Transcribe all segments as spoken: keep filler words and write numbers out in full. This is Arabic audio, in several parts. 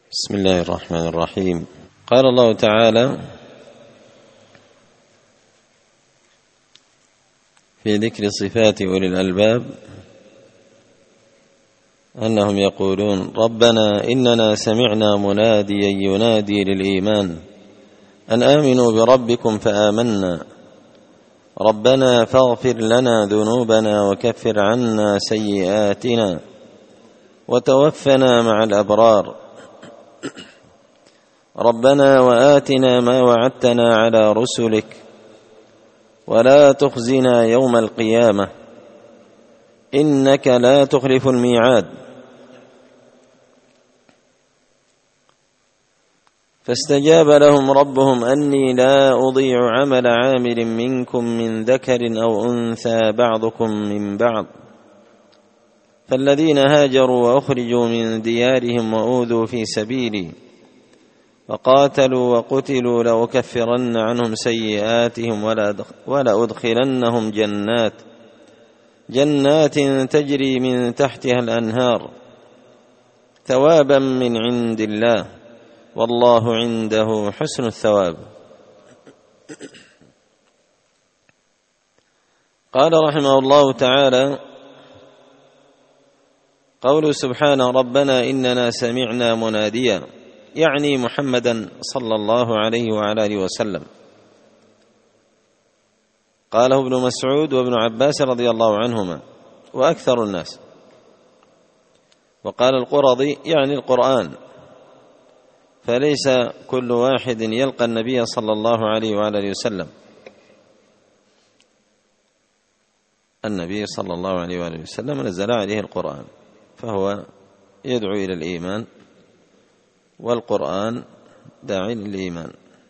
بسم الله الرحمن الرحيم. قال الله تعالى في ذكر صفات أولي الألباب أنهم يقولون ربنا إننا سمعنا مناديا ينادي للإيمان أن آمنوا بربكم فآمنا ربنا فاغفر لنا ذنوبنا وكفر عنا سيئاتنا وتوفنا مع الأبرار ربنا وآتنا ما وعدتنا على رسلك ولا تخزنا يوم القيامة إنك لا تخلف الميعاد فاستجاب لهم ربهم أني لا أضيع عمل عامل منكم من ذكر أو أنثى بعضكم من بعض فالذين هاجروا وأخرجوا من ديارهم وأوذوا في سبيلي وقاتلوا وقتلوا لأكفرن عنهم سيئاتهم ولأدخلنهم جنات جنات تجري من تحتها الأنهار ثوابا من عند الله والله عنده حسن الثواب. قال رحمه الله تعالى قوله سبحانه ربنا إننا سمعنا مناديا يعني محمدا صلى الله عليه وعلى آله وسلم. قاله ابن مسعود وابن عباس رضي الله عنهما وأكثر الناس. وقال القرظي يعني القرآن، فليس كل واحد يلقى النبي صلى الله عليه وعلى آله وسلم. النبي صلى الله عليه وآله وسلم نزل عليه القرآن فهو يدعو إلى الإيمان والقرآن داعي للإيمان.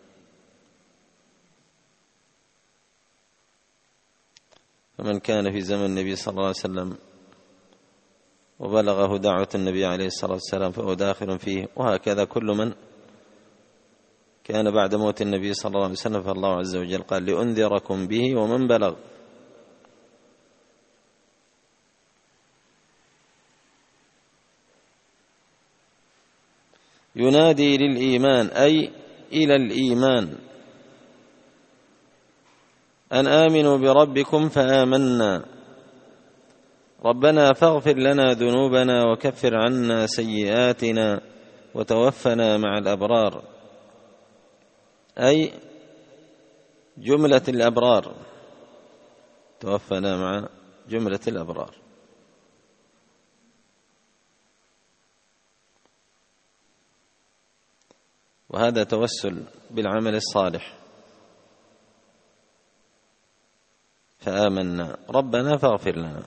فمن كان في زمن النبي صلى الله عليه وسلم وبلغه دعوة النبي عليه الصلاة والسلام فهو داخل فيه، وهكذا كل من كان بعد موت النبي صلى الله عليه وسلم فالله عز وجل قال لأنذركم به ومن بلغ. ينادي للإيمان أي إلى الإيمان أن آمنوا بربكم فآمنا ربنا فاغفر لنا ذنوبنا وكفر عنا سيئاتنا وتوفنا مع الأبرار أي جملة الأبرار، توفنا مع جملة الأبرار. وهذا توسل بالعمل الصالح. فآمنا ربنا فاغفر لنا،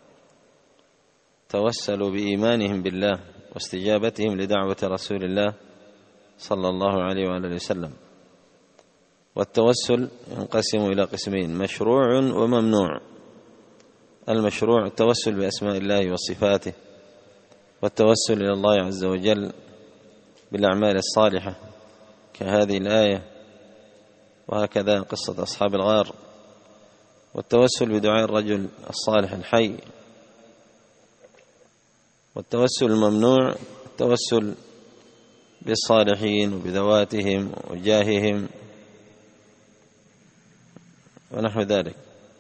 توسلوا بإيمانهم بالله واستجابتهم لدعوة رسول الله صلى الله عليه وآله وسلم. والتوسل ينقسم إلى قسمين: مشروع وممنوع. المشروع التوسل بأسماء الله وصفاته، والتوسل إلى الله عز وجل بالأعمال الصالحة كهذه الآية، وهكذا قصة أصحاب الغار. والتوسل بدعاء الرجل الصالح الحي. والتوسل الممنوع التوسل بالصالحين وبذواتهم وجاههم ونحو ذلك.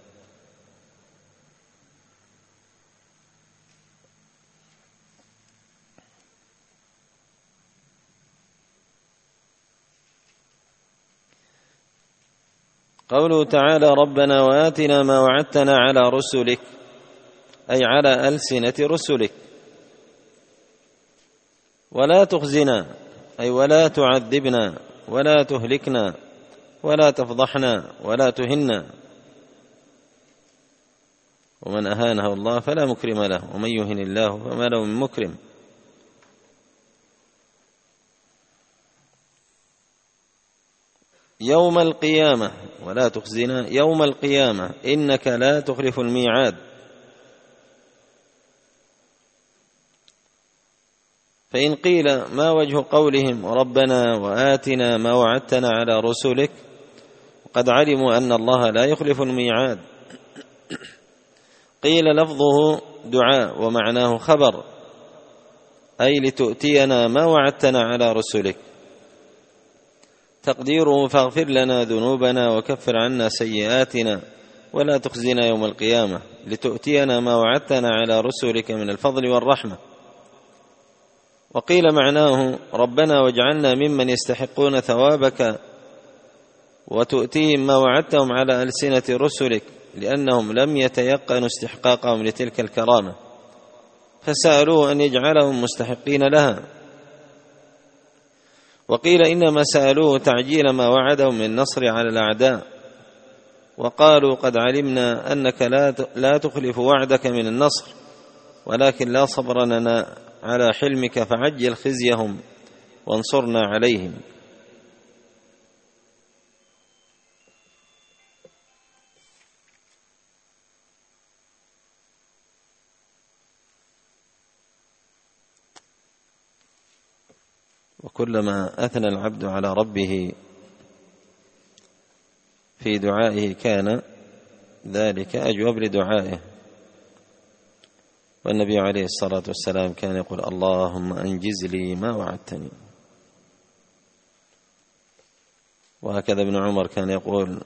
قوله تعالى ربنا وآتنا ما وعدتنا على رسلك أي على ألسنة رسلك، ولا تخزنا أي ولا تعذبنا ولا تهلكنا ولا تفضحنا ولا تهنا. ومن أهانه الله فلا مكرم له ومن يهن الله فما له من مكرم. يوم القيامة ولا تخزنا يوم القيامة إنك لا تخلف الميعاد. فإن قيل ما وجه قولهم ربنا وآتنا ما وعدتنا على رسلك وقد علموا أن الله لا يخلف الميعاد؟ قيل لفظه دعاء ومعناه خبر، أي لتؤتينا ما وعدتنا على رسلك. تقديره فاغفر لنا ذنوبنا وكفر عنا سيئاتنا ولا تخزنا يوم القيامة، لتؤتينا ما وعدتنا على رسلك من الفضل والرحمة. وقيل معناه ربنا واجعلنا ممن يستحقون ثوابك وتؤتيهم ما وعدتهم على ألسنة رسلك، لأنهم لم يتيقنوا استحقاقهم لتلك الكرامة فسألوه أن يجعلهم مستحقين لها. وقيل إنما سألوه تعجيل ما وعدهم من النصر على الأعداء، وقالوا قد علمنا أنك لا تخلف وعدك من النصر، ولكن لا صبر لنا على حلمك فعجل خزيهم وانصرنا عليهم. وكلما أثنى العبد على ربه في دعائه كان ذلك أجوب لدعائه. والنبي عليه الصلاة والسلام كان يقول اللهم أنجز لي ما وعدتني. وهكذا ابن عمر كان يقول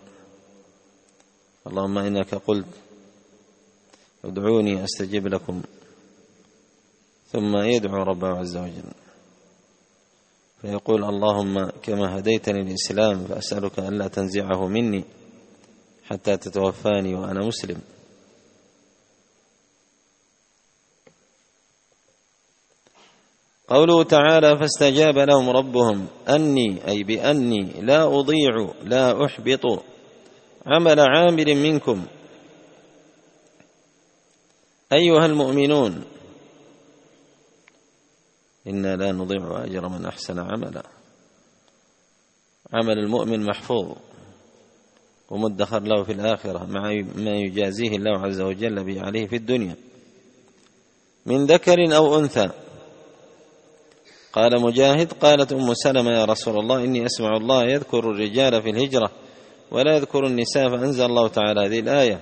اللهم إنك قلت ادعوني أستجب لكم، ثم يدعو ربه عز وجل فيقول اللهم كما هديتني الإسلام فأسألك ألا تنزعه مني حتى تتوفاني وأنا مسلم. قوله تعالى فاستجاب لهم ربهم أني أي بأني لا أضيع لا أحبط عمل عامل منكم أيها المؤمنون إنا لا نضيع أجر من أحسن عملا. عمل المؤمن محفوظ ومدخر له في الآخرة مع ما يجازيه الله عز وجل به عليه في الدنيا من ذكر أو أنثى. قال مجاهد قالت أم سلمة يا رسول الله إني أسمع الله يذكر الرجال في الهجرة ولا يذكر النساء، فأنزل الله تعالى هذه الآية.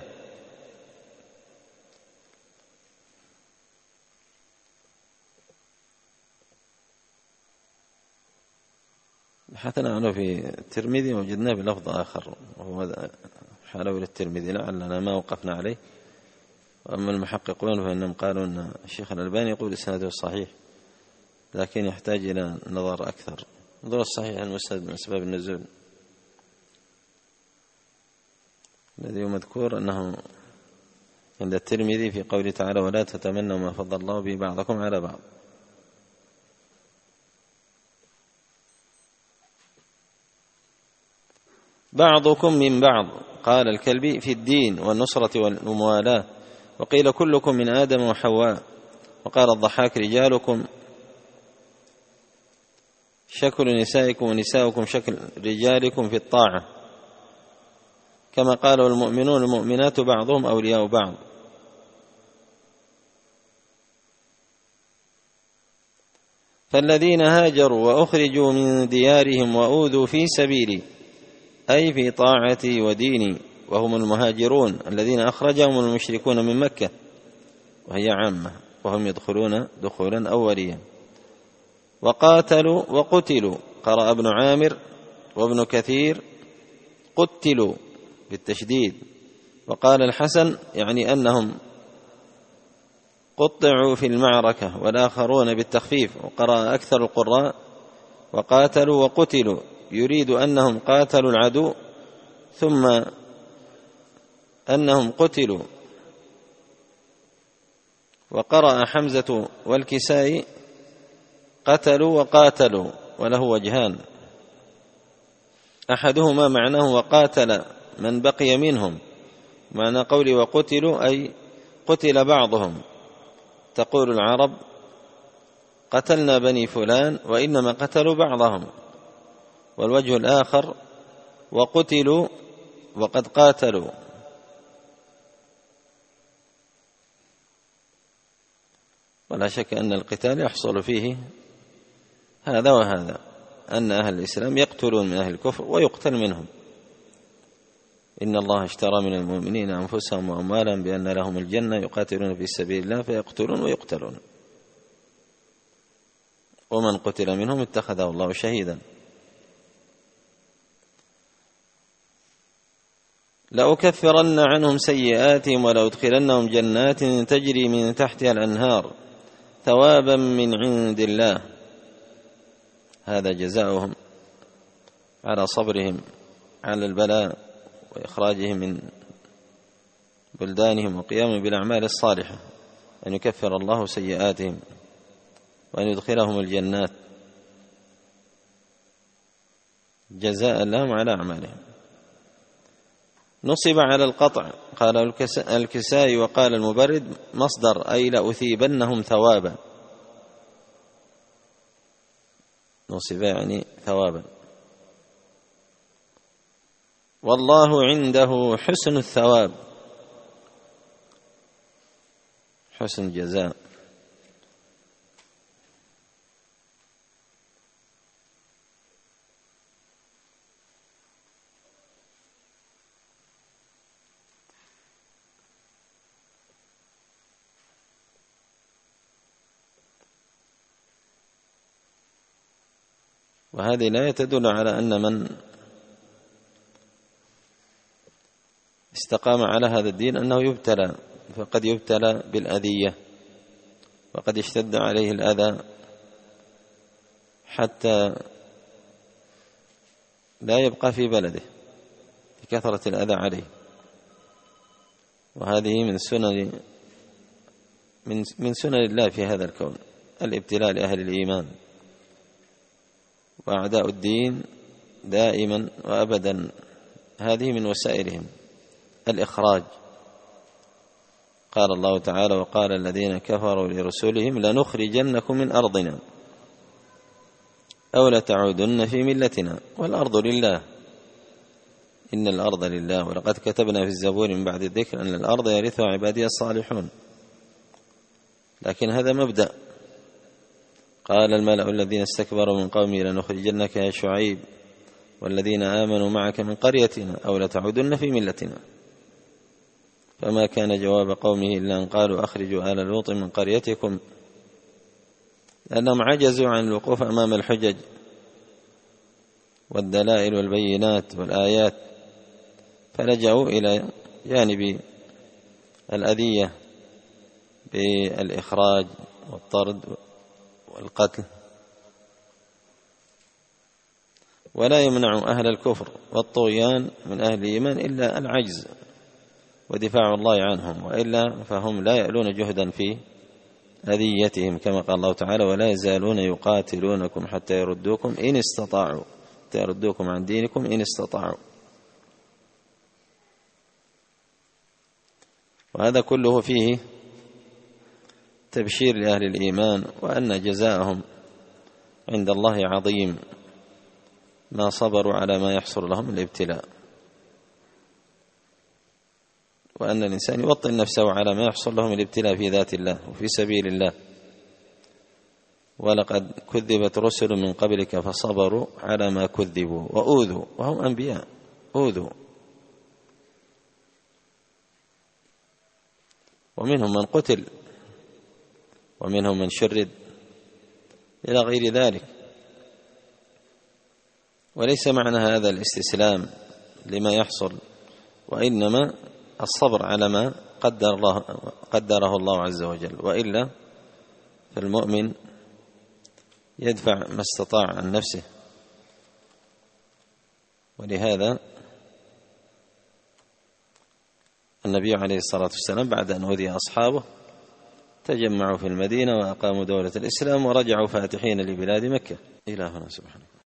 بحثنا عنه في الترمذي وجدناه بلفظ آخر وهو حلو للترمذي لعلنا ما وقفنا عليه. وأما المحققون فإنهم قالوا أن الشيخ الألباني يقول إسناده صحيح لكن يحتاج إلى نظر أكثر. نظر الصحيح المسند من أسباب النزول الذي مذكور أنه عند الترمذي في قوله تعالى ولا تتمنوا ما فضل الله به بعضكم على بعض. بعضكم من بعض قال الكلبي في الدين والنصرة والموالاة، وقيل كلكم من آدم وحواء. وقال الضحاك رجالكم شكل نسائكم ونساؤكم شكل رجالكم في الطاعة، كما قالوا المؤمنون المؤمنات بعضهم أولياء بعض. فالذين هاجروا وأخرجوا من ديارهم وأوذوا في سبيلي أي في طاعتي وديني وهم المهاجرون الذين أخرجهم المشركون من مكة وهي عامة وهم يدخلون دخولا أوليا. وقاتلوا وقتلوا قرأ ابن عامر وابن كثير قتلوا بالتشديد. وقال الحسن يعني أنهم قطعوا في المعركة والآخرون بالتخفيف. وقرأ أكثر القراء وقاتلوا وقتلوا يريد أنهم قاتلوا العدو ثم أنهم قتلوا. وقرأ حمزة والكسائي قتلوا وقاتلوا وله وجهان، أحدهما معناه وقاتل من بقي منهم، معنى قولي وقتلوا أي قتل بعضهم. تقول العرب قتلنا بني فلان وإنما قتلوا بعضهم. والوجه الآخر وقتلوا وقد قاتلوا. ولا شك أن القتال يحصل فيه هذا وهذا، أن أهل الإسلام يقتلون من أهل الكفر ويقتل منهم. إن الله اشترى من المؤمنين أنفسهم وأموالهم بأن لهم الجنة يقاتلون في سبيل الله فيقتلون ويقتلون. ومن قتل منهم اتخذه الله شهيدا. لأكفرن عنهم سيئاتهم ولأدخلنهم جنات تجري من تحتها الأنهار ثوابا من عند الله. هذا جزاؤهم على صبرهم على البلاء وإخراجهم من بلدانهم وقيامهم بالأعمال الصالحة، أن يكفر الله سيئاتهم وأن يدخلهم الجنات جزاء لهم على أعمالهم. نصب على القطع، قال الكسائي وقال المبرد مصدر، أي لأثيبنهم ثوابا، نصب يعني ثوابا. والله عنده حسن الثواب، حسن الجزاء. وهذه الآية تدل على أن من استقام على هذا الدين أنه يبتلى، فقد يبتلى بالأذية وقد اشتد عليه الأذى حتى لا يبقى في بلده لكثرة الأذى عليه. وهذه من سنن من من سنن الله في هذا الكون، الابتلاء لأهل الإيمان. وأعداء الدين دائما وأبدا هذه من وسائلهم الإخراج. قال الله تعالى: وقال الذين كفروا لرسلهم لنخرجنكم من أرضنا أو لتعودن في ملتنا والأرض لله إن الأرض لله ولقد كتبنا في الزبور من بعد الذكر أن الأرض يرثها عبادي الصالحون. لكن هذا مبدأ. قال الملأ الذين استكبروا من قومه لنخرجنك يا شعيب والذين آمنوا معك من قريتنا أو لتعودن في ملتنا. فما كان جواب قومه إلا أن قالوا أخرجوا آل لوط من قريتكم، لأنهم عجزوا عن الوقوف أمام الحجج والدلائل والبينات والآيات، فلجأوا إلى جانب الأذية بالإخراج والطرد والقتل. ولا يمنع أهل الكفر والطغيان من أهل الإيمان إلا العجز ودفاع الله عنهم، وإلا فهم لا يألون جهدا في أذيتهم، كما قال الله تعالى: ولا يزالون يقاتلونكم حتى يردوكم إن استطاعوا حتى يردوكم عن دينكم إن استطاعوا. وهذا كله فيه تبشير لأهل الإيمان وأن جزاءهم عند الله عظيم ما صبروا على ما يحصل لهم من الابتلاء، وأن الإنسان يوطن نفسه على ما يحصل لهم من الابتلاء في ذات الله وفي سبيل الله. ولقد كذبت رسل من قبلك فصبروا على ما كذبوا وأوذوا وهم أنبياء، أوذوا، ومنهم من قتل ومنهم من شرد إلى غير ذلك. وليس معنى هذا الاستسلام لما يحصل، وإنما الصبر على ما قدر الله قدره الله عز وجل. وإلا فالمؤمن يدفع ما استطاع عن نفسه. ولهذا النبي عليه الصلاة والسلام بعد أن أوذي أصحابه تجمعوا في المدينة وأقاموا دولة الإسلام ورجعوا فاتحين لبلاد مكة. إلى هنا سبحانه.